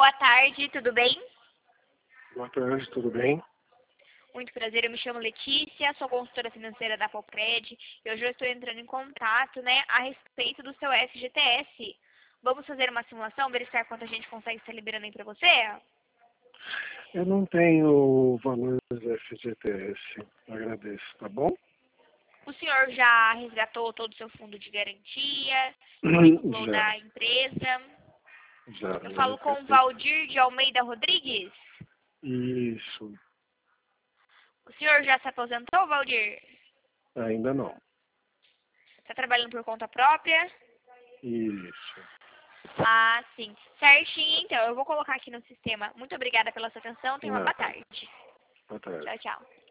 Boa tarde, tudo bem? Boa tarde, tudo bem? Muito prazer, eu me chamo Letícia, sou consultora financeira da Popred e hoje eu estou entrando em contato, a respeito do seu FGTS. Vamos fazer uma simulação, verificar quanto a gente consegue estar liberando aí para você? Eu não tenho valores FGTS, agradeço, tá bom? O senhor já resgatou todo o seu fundo de garantia, vinculou da empresa? Já Eu falo com o resgatei. Valdir de Almeida Rodrigues? Isso, O senhor já se aposentou, Valdir? ainda não. Está trabalhando por conta própria? Isso. Ah, sim. Certinho, então. Eu vou colocar aqui no sistema. Muito obrigada pela sua atenção. Tenha uma boa Nada. tarde. Boa tarde. Tchau, tchau.